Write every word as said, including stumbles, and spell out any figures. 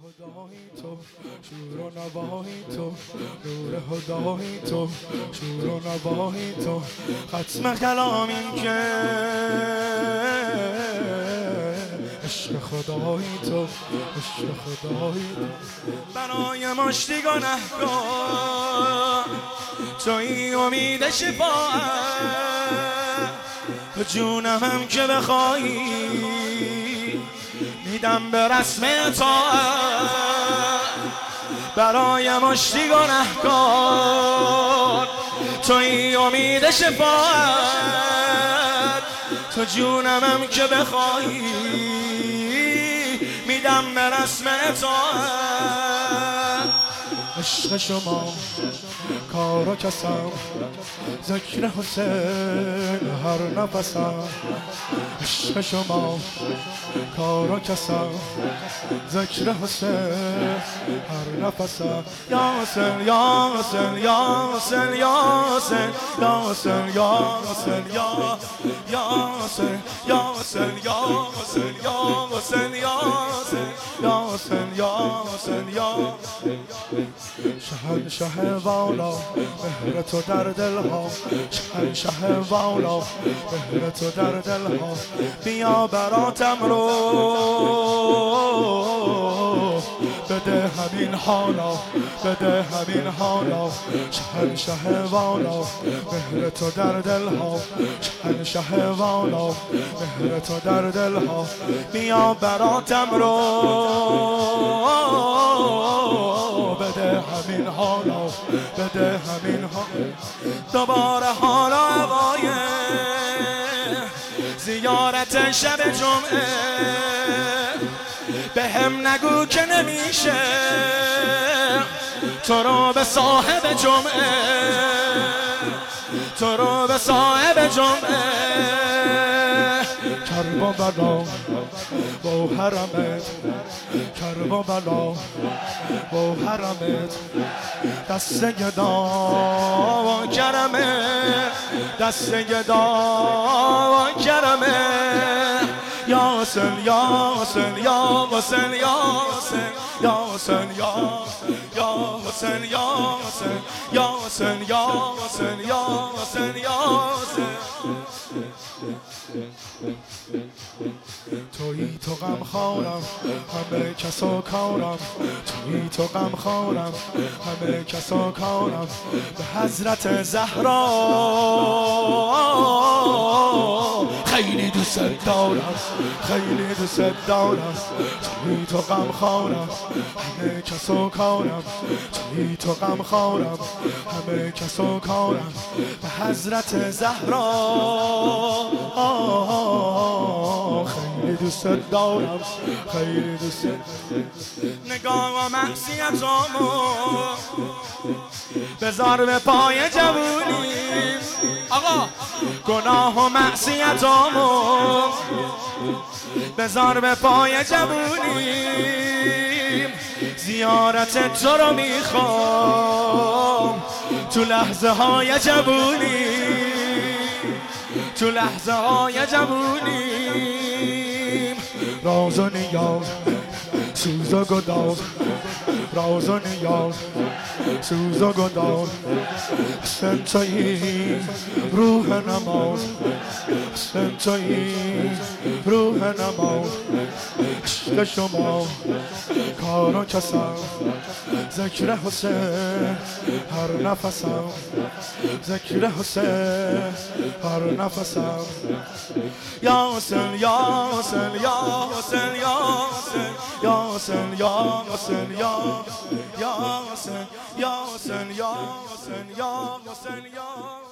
هدای تو شور و نوای تو، نور هدای تو شور و نوای تو، ختم کلام این که عشق خدای تو، عشق خدای تو، برای مشتی گنهکار تویی امید شفاعت، تو جونم هم که بخوایی میدم به رسم اطاعت، برای مشتی گنهکار تویی امید شفاعت، تو جونم هم که بخوایی میدم به رسم اطاعت. عشق شما کار و کسم، ذکر حسین هر نفسم، عشق شما کار و کسم، ذکر حسین هر نفسم. یا حسین یا حسین یا حسین یا حسین یا حسین یا حسین یا یا حسین یا حسین یا حسین یا حسین یا حسین یا حسین یا حسین یا شهنشه والا مهر تو در دلها، شهنشه والا مهر تو در دلها، بیا براتم رو بده همین حالا، بده همین حالا، شهنشه والا مهر تو در دلها، شهنشه والا مهر تو در دلها، بیا براتم رو بده همین حالا، بده همین حالا. دوباره حالا هوای زیارت شب جمعه، به هم نگو که نمیشه تو رو به صاحب جمعه، تو رو به صاحب جمعه. کربلا و حرمت، کربلا و حرمت، دست گدا و کرمه، دست گدا و کرمه. یا حسین یا حسین یا حسین یا حسین یا حسین یا حسین یا حسین یا حسین یا حسین یا حسین یا حسین. تویی تو غم خورم همه کسا کارم، تویی تو غم خورم همه کسا کارم، به حضرت زهرا خیلی دوست دارم، خیلی دوست دارم. تویی تو غم خورم همه کسا کارم، تویی تو غم خورم همه کسا کارم، به حضرت زهرا خیلی دوست دارم، خیلی دوست. نگاه و معصیتامو بذار به پای جوونی، آقا گناه و معصیتامو بذار به پای جوونی، زیارت تو رو میخوام تو لحظه های جوونی، تو لحظه های جوونی. راز و نیاز سوز و گداز، راز و نیاز سوز و گداز، حسن تویی روح نماز، حسن تویی روح نماز. عشق شما کار و کسم، ذکر حسین هر نفسم، ذکر حسین هر نفسم. یا حسین یا حسین یا حسین یا حسین یا حسین یا حسین یا یا حسین یا حسین یا حسین یا حسین یا